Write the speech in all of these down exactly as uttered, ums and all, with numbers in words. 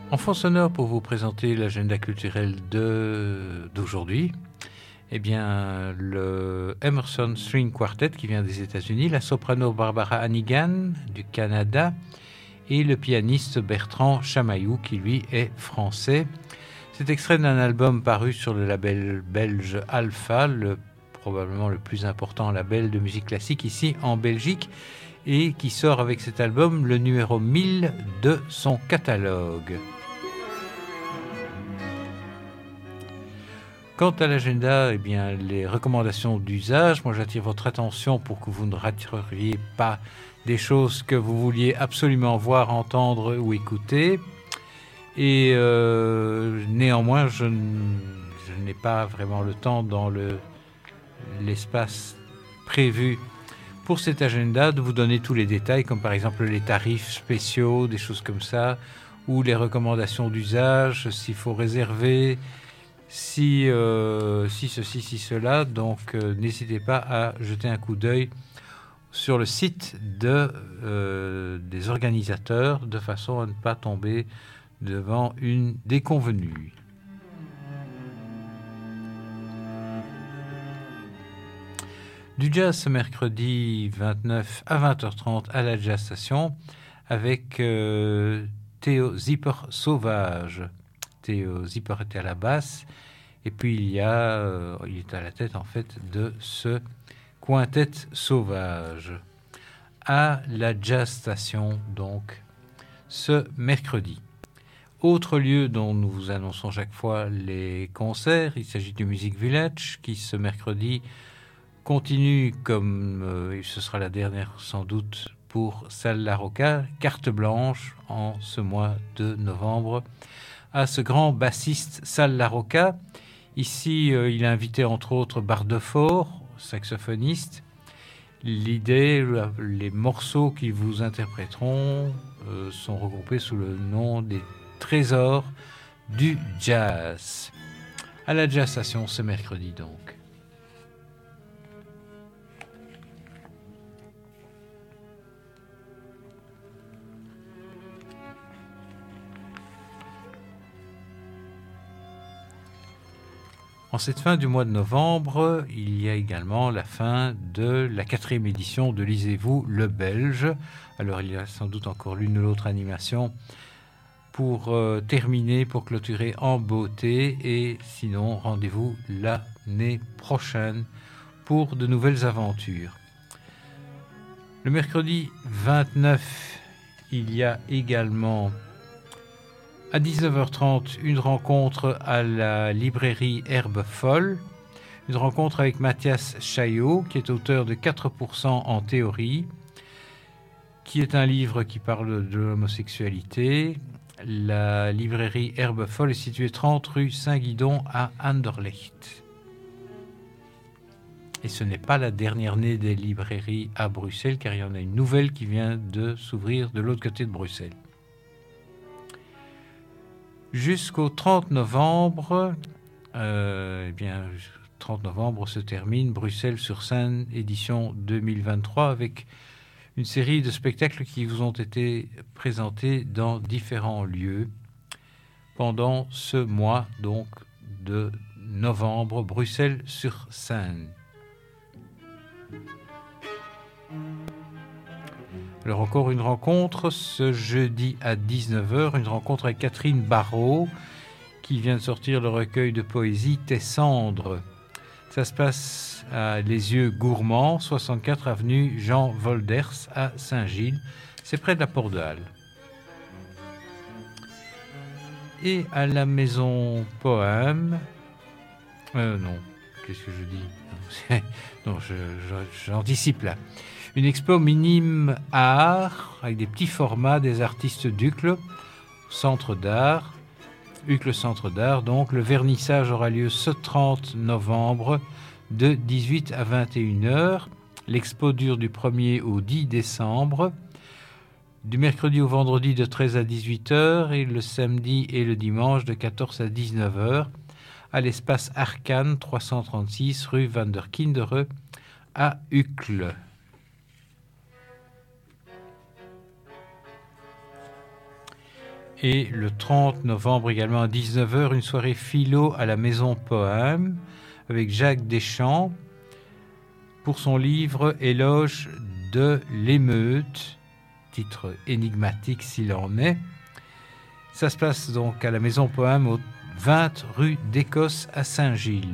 En fond sonore, pour vous présenter l'agenda culturel de, d'aujourd'hui, eh bien, le Emerson String Quartet qui vient des États-Unis, la soprano Barbara Hannigan du Canada et le pianiste Bertrand Chamaillou qui, lui, est français. C'est extrait d'un album paru sur le label belge Alpha, le, probablement le plus important label de musique classique ici en Belgique, et qui sort avec cet album le numéro mille de son catalogue. Quant à l'agenda, eh bien, les recommandations d'usage, moi j'attire votre attention pour que vous ne rateriez pas des choses que vous vouliez absolument voir, entendre ou écouter. Et euh, néanmoins, je, je n'ai pas vraiment le temps dans le, l'espace prévu pour cet agenda de vous donner tous les détails, comme par exemple les tarifs spéciaux, des choses comme ça, ou les recommandations d'usage, s'il faut réserver, si, euh, si ceci, si cela. Donc euh, n'hésitez pas à jeter un coup d'œil sur le site de, euh, des organisateurs, de façon à ne pas tomber devant une déconvenue. Du jazz ce mercredi vingt-neuf à vingt heures trente à la Jazz Station avec euh, Théo Zipper Sauvage. Théo Zipper était à la basse et puis il y a, euh, il est à la tête en fait de ce quintet sauvage à la Jazz Station donc ce mercredi. Autre lieu dont nous vous annonçons chaque fois les concerts, il s'agit du Music Village qui ce mercredi continue comme euh, ce sera la dernière sans doute pour Salle La Rocca, carte blanche en ce mois de novembre à ce grand bassiste Salle La Rocca. Ici, euh, il a invité entre autres Bardefort, saxophoniste. L'idée, les morceaux qu'ils vous interpréteront euh, sont regroupés sous le nom des trésors du jazz. À la Jazz Station ce mercredi donc. En cette fin du mois de novembre, il y a également la fin de la quatrième édition de Lisez-vous le Belge. Alors il y a sans doute encore l'une ou l'autre animation pour euh, terminer, pour clôturer en beauté. Et sinon, rendez-vous l'année prochaine pour de nouvelles aventures. Le mercredi vingt-neuf, il y a également à dix-neuf heures trente, une rencontre à la librairie Herbe Folle, une rencontre avec Mathias Chaillot, qui est auteur de quatre pour cent en théorie, qui est un livre qui parle de l'homosexualité. La librairie Herbe Folle est située trente rue Saint-Guidon à Anderlecht. Et ce n'est pas la dernière née des librairies à Bruxelles, car il y en a une nouvelle qui vient de s'ouvrir de l'autre côté de Bruxelles. Jusqu'au trente novembre, euh, eh bien, trente novembre se termine Bruxelles sur scène, édition deux mille vingt-trois, avec une série de spectacles qui vous ont été présentés dans différents lieux pendant ce mois donc de novembre, Bruxelles sur scène. Alors encore une rencontre ce jeudi à dix-neuf heures, une rencontre avec Catherine Barrault qui vient de sortir le recueil de poésie Tes cendres. Ça se passe à Les Yeux Gourmands, soixante-quatre avenue Jean Volders à Saint-Gilles. C'est près de la Porte de Halle. Et à la Maison Poème... Euh, non, qu'est-ce que je dis? Non, je, je, j'anticipe là. Une expo minime art avec des petits formats des artistes d'Uccle, centre d'art, Uccle Centre d'art. Donc le vernissage aura lieu ce trente novembre de dix-huit à vingt et une heures. L'expo dure du premier au dix décembre, du mercredi au vendredi de treize à dix-huit heures et le samedi et le dimanche de quatorze à dix-neuf heures à l'espace Arcane trois cent trente-six rue Van der Kindere à Uccle. Et le trente novembre également à dix-neuf heures, une soirée philo à la Maison Poème avec Jacques Deschamps pour son livre Éloge de l'émeute, titre énigmatique s'il en est. Ça se passe donc à la Maison Poème au vingt rue d'Écosse à Saint-Gilles.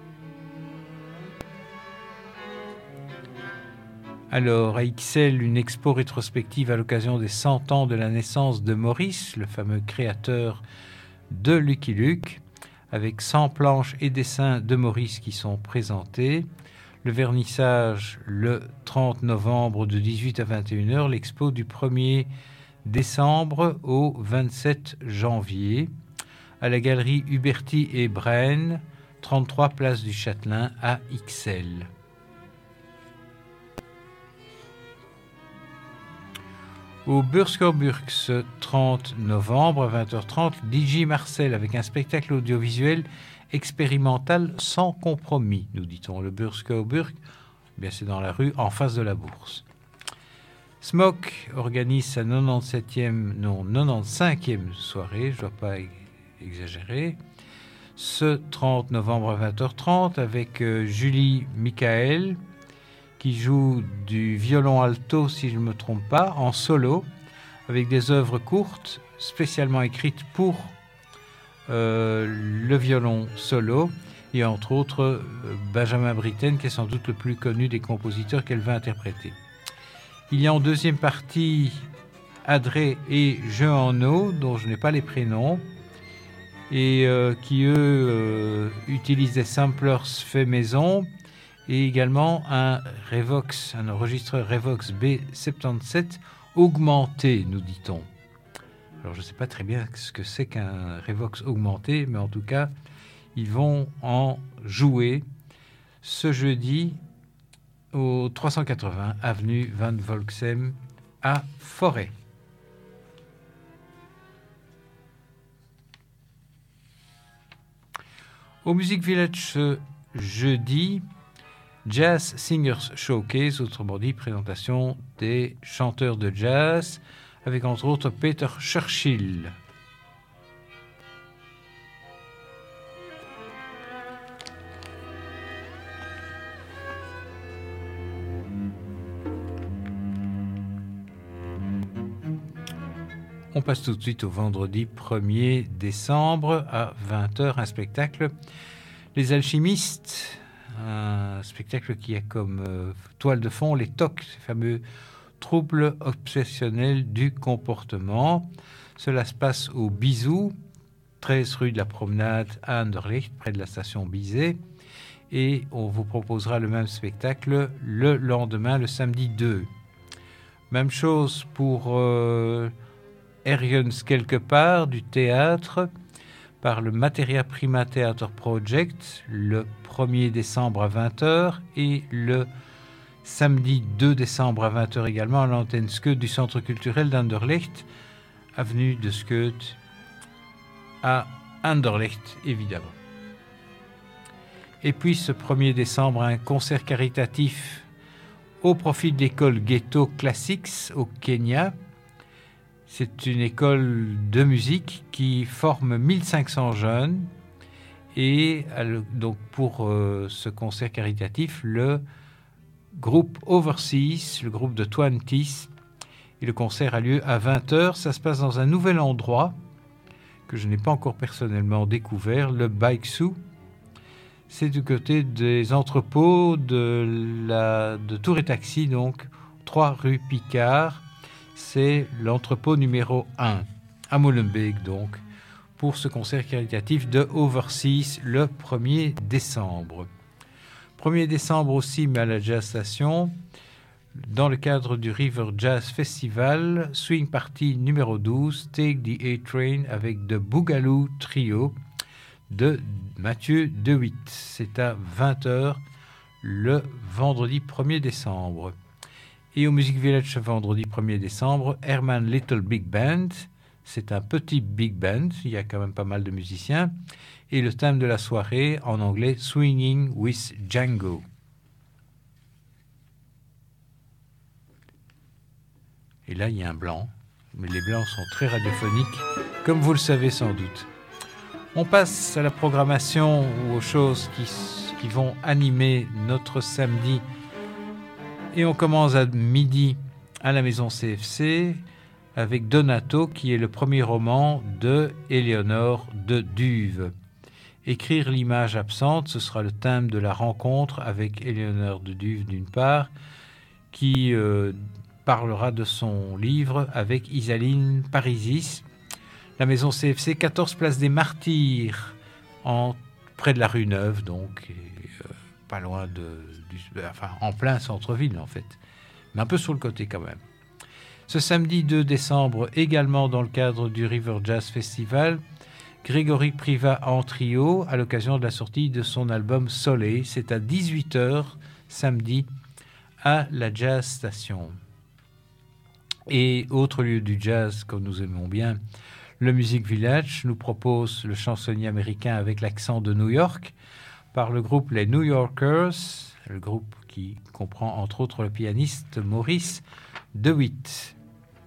Alors, à Ixelles, une expo rétrospective à l'occasion des cent ans de la naissance de Maurice, le fameux créateur de Lucky Luke, avec cent planches et dessins de Maurice qui sont présentés. Le vernissage le trente novembre de dix-huit à vingt et une heures, l'expo du premier décembre au vingt-sept janvier, à la galerie Huberti et Braine, trente-trois place du Châtelain à Ixelles. Au Bursker-Burk, ce trente novembre à vingt heures trente, D J Marcel avec un spectacle audiovisuel expérimental sans compromis, nous dit-on. Le Bursker-Burk, eh bien c'est dans la rue en face de la Bourse. Smoke organise sa quatre-vingt-dix-septième, non, quatre-vingt-quinzième soirée, je ne dois pas exagérer, ce trente novembre à vingt heures trente avec euh, Julie Michael, qui joue du violon alto, si je ne me trompe pas, en solo, avec des œuvres courtes, spécialement écrites pour euh, le violon solo, et entre autres euh, Benjamin Britten, qui est sans doute le plus connu des compositeurs qu'elle va interpréter. Il y a en deuxième partie Adré et Jean-Anneau, dont je n'ai pas les prénoms, et euh, qui, eux, euh, utilisent des samplers faits maison, et également un Revox, un enregistreur Revox B soixante-dix-sept augmenté, nous dit-on. Alors je ne sais pas très bien ce que c'est qu'un Revox augmenté, mais en tout cas, ils vont en jouer ce jeudi au trois cent quatre-vingts avenue Van Volksem à Forêt. Au Music Village ce jeudi, Jazz Singers Showcase, autrement dit présentation des chanteurs de jazz, avec entre autres Peter Churchill. On passe tout de suite au vendredi premier décembre à vingt heures, un spectacle Les Alchimistes, un spectacle qui a comme euh, toile de fond les T O C, ces fameux troubles obsessionnels du comportement. Cela se passe au Bisou, treize rue de la Promenade à Anderlecht, près de la station Bizet. Et on vous proposera le même spectacle le lendemain, le samedi deux. Même chose pour euh, Ergens quelque part, du théâtre, par le Materia Prima Theater Project, le premier décembre à vingt heures et le samedi deux décembre à vingt heures également à l'antenne Skeut du Centre culturel d'Anderlecht, avenue de Skeut à Anderlecht, évidemment. Et puis ce premier décembre, un concert caritatif au profit de l'école Ghetto Classics au Kenya. C'est une école de musique qui forme mille cinq cents jeunes et donc pour euh, ce concert caritatif, le groupe Overseas, le groupe de Twenties, et le concert a lieu à vingt heures. Ça se passe dans un nouvel endroit que je n'ai pas encore personnellement découvert, le Bikesou. C'est du côté des entrepôts de, la, de Tour et Taxi, donc trois rue Picard. C'est l'entrepôt numéro un, à Molenbeek donc, pour ce concert caritatif de Overseas le premier décembre. premier décembre aussi, mais à la Jazz Station, dans le cadre du River Jazz Festival, Swing Party numéro douze, Take the A-Train avec The Boogaloo Trio de Mathieu DeWitt. C'est à vingt heures le vendredi premier décembre. Et au Music Village ce vendredi premier décembre, Herman Little Big Band. C'est un petit big band, il y a quand même pas mal de musiciens. Et le thème de la soirée, en anglais, Swinging with Django. Et là, il y a un blanc. mais les Blancs sont très radiophoniques, comme vous le savez sans doute. On passe à la programmation ou aux choses qui, qui vont animer notre samedi. Et on commence à midi à la Maison C F C avec Donato, qui est le premier roman de Éléonore de Duve. Écrire l'image absente, ce sera le thème de la rencontre avec Éléonore de Duve d'une part, qui euh, parlera de son livre avec Isaline Parisis. La Maison C F C, quatorze place des Martyrs, en, près de la rue Neuve, donc, et, euh, pas loin de, du, enfin, en plein centre-ville en fait, mais un peu sur le côté quand même. Ce samedi deux décembre, également dans le cadre du River Jazz Festival, Grégory Privat en trio, à l'occasion de la sortie de son album Soleil. C'est à dix-huit heures, samedi, à la Jazz Station. Et autre lieu du jazz que nous aimons bien, le Music Village nous propose le chansonnier américain avec l'accent de New York, par le groupe Les New Yorkers, le groupe qui comprend entre autres le pianiste Maurice DeWitt.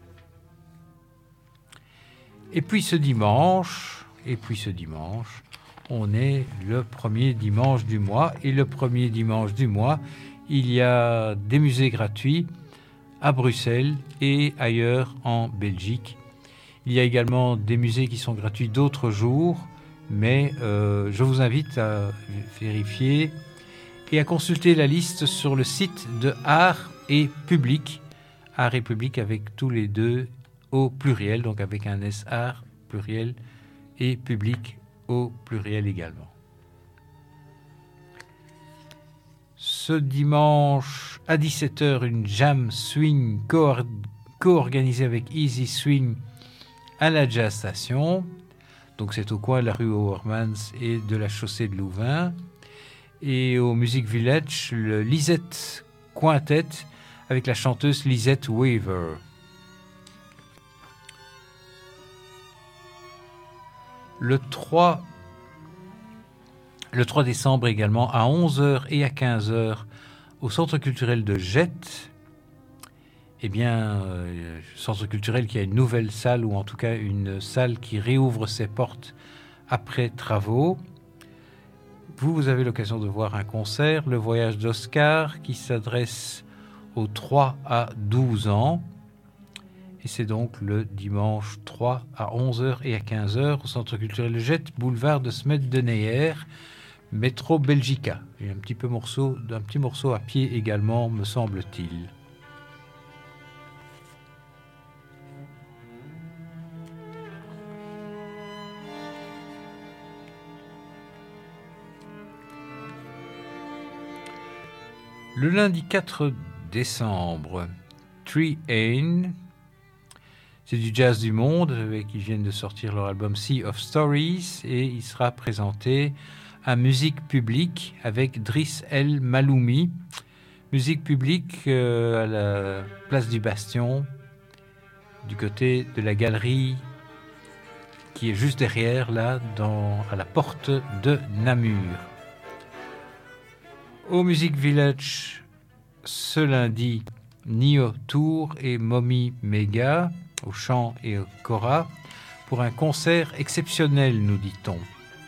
Et puis ce dimanche, et puis ce dimanche, on est le premier dimanche du mois, et le premier dimanche du mois, il y a des musées gratuits à Bruxelles et ailleurs en Belgique. Il y a également des musées qui sont gratuits d'autres jours, mais euh, je vous invite à vérifier et à consulter la liste sur le site de Art et Public, Art et Public avec tous les deux au pluriel, donc avec un S, Art pluriel et Public au pluriel également. Ce dimanche à dix-sept heures, une jam swing co- co-organisée avec Easy Swing à la Jazz Station. Donc c'est au coin de la rue Overmans et de la chaussée de Louvain. Et au Music Village, le Lisette Quintet avec la chanteuse Lisette Weaver. Le trois, le trois décembre également, à onze heures et à quinze heures, au Centre culturel de Jette. Eh bien, euh, Centre culturel qui a une nouvelle salle, ou en tout cas une salle qui réouvre ses portes après travaux. Vous, vous avez l'occasion de voir un concert, Le Voyage d'Oscar, qui s'adresse aux trois à douze ans. Et c'est donc le dimanche trois à onze heures et à quinze heures au Centre culturel de Jette, boulevard de Smet de Neyer, métro Belgica. Et un petit, peu morceau, un petit morceau à pied également, me semble-t-il. Le lundi quatre décembre, Tree Ain, c'est du jazz du monde, avec, ils viennent de sortir leur album Sea of Stories, et il sera présenté à Musique Publique avec Driss El Maloumi. Musique Publique euh, à la place du Bastion, du côté de la galerie qui est juste derrière, là, dans, à la porte de Namur. Au Music Village, ce lundi, Nio Tour et Mommy Mega, au chant et au kora, pour un concert exceptionnel, nous dit-on.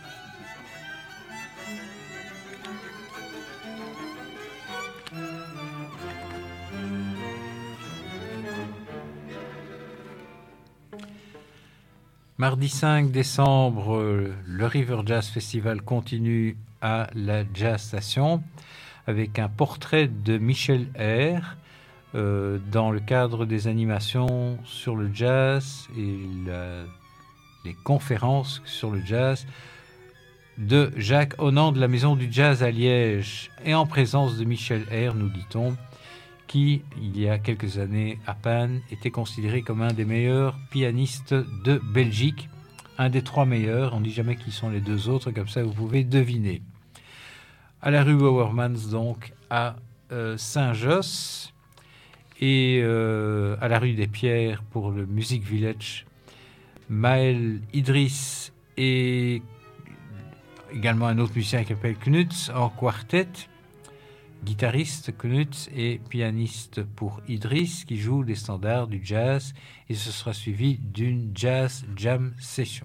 Mardi cinq décembre, le River Jazz Festival continue à la Jazz Station avec un portrait de Michel Eyre euh, dans le cadre des animations sur le jazz et la, les conférences sur le jazz de Jacques Honnan de la Maison du Jazz à Liège, et en présence de Michel Eyre, nous dit-on, qui, il y a quelques années à peine, était considéré comme un des meilleurs pianistes de Belgique, un des trois meilleurs. On ne dit jamais qui sont les deux autres, comme ça vous pouvez deviner. À la rue Overmans, donc, à euh, Saint-Josse, et euh, à la rue des Pierres pour le Music Village, Maël Idriss et également un autre musicien qui s'appelle Knut en quartet. guitariste Knut et pianiste pour Idriss qui joue des standards du jazz et ce sera suivi d'une jazz jam session.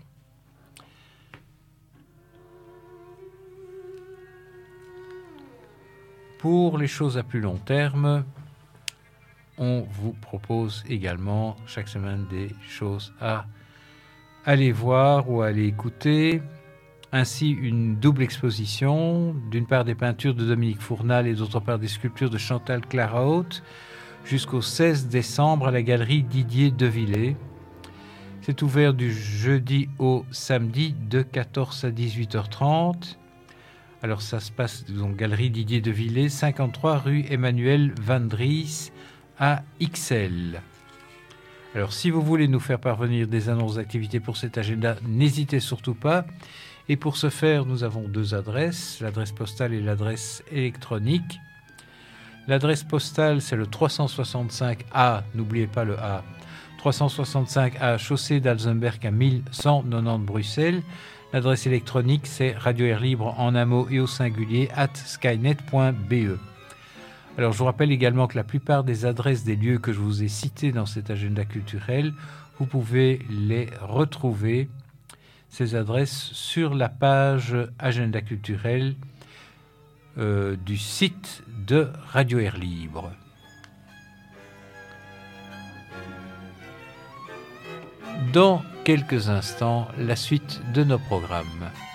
Pour les choses à plus long terme, on vous propose également chaque semaine des choses à aller voir ou à aller écouter. Ainsi, une double exposition, d'une part des peintures de Dominique Fournal et d'autre part des sculptures de Chantal Claraut, jusqu'au seize décembre à la galerie Didier Devillé. C'est ouvert du jeudi au samedi de quatorze à dix-huit heures trente. Alors ça se passe dans Galerie Didier Devillé, cinquante-trois rue Emmanuel Van Dries à X L. Alors si vous voulez nous faire parvenir des annonces d'activités pour cet agenda, n'hésitez surtout pas. Et pour ce faire, nous avons deux adresses, l'adresse postale et l'adresse électronique. L'adresse postale, c'est le trois cent soixante-cinq A, n'oubliez pas le A, trois cent soixante-cinq A, chaussée d'Alzenberg à mille cent quatre-vingt-dix Bruxelles. L'adresse électronique, c'est Radio Air Libre en un mot et au singulier at skynet point b e. Alors, je vous rappelle également que la plupart des adresses des lieux que je vous ai cités dans cet agenda culturel, vous pouvez les retrouver, ces adresses, sur la page agenda culturel euh, du site de Radio Air Libre. Dans quelques instants, la suite de nos programmes.